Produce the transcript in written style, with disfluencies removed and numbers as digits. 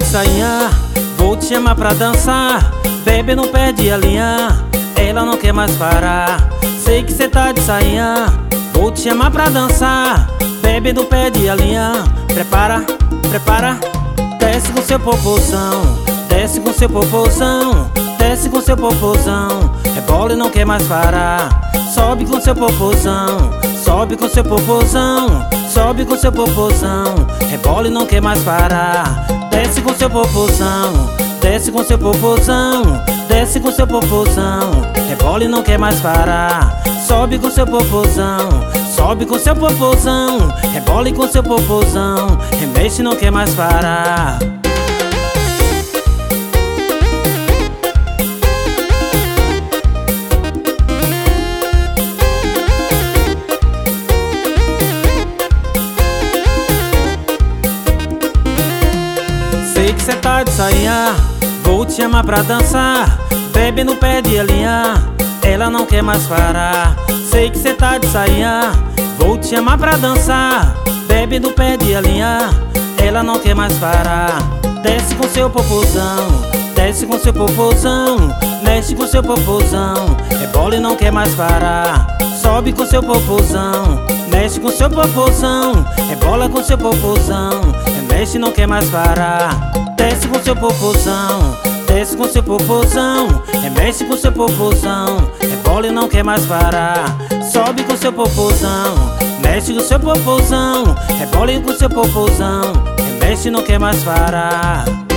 sainha, vou te chamar pra dançar. Bebe, não perde a linha, ela não quer mais parar. Sei que cê tá de sainha, vou te chamar pra dançar. Bebe, não perde a linha, prepara, prepara. Desce com seu popozão, desce com seu popozão, desce com seu popozão. Rebola e não quer mais parar. Sobe com seu popozão, sobe com seu popozão, sobe com seu popozão. Rebola e não quer mais parar. Desce com seu popozão, desce com seu popozão, desce com seu popozão. Rebola e não quer mais parar. Sobe com seu popozão, sobe com seu popozão. Rebola com seu popozão, remexe e não quer mais parar. Sei que cê tá de sainha, vou te chamar pra dançar. Bebe, não perde a linha, ela não quer mais parar. Sei que cê tá de sainha, vou te chamar pra dançar. Bebe, não perde a linha, ela não quer mais parar. Desce com seu popozão, desce com seu popozão, mexe com seu popozão. Rebola e não quer mais parar. Sobe com seu popozão, mexe com seu popozão. Rebola com seu popozão, mexe e não quer mais parar. Desce com seu popozão, desce com seu popozão, remexe com seu popozão. Rebola e não quer mais parar. Sobe com seu popozão, mexe com seu popozão. Rebola com seu popozão, remexe e não quer mais parar.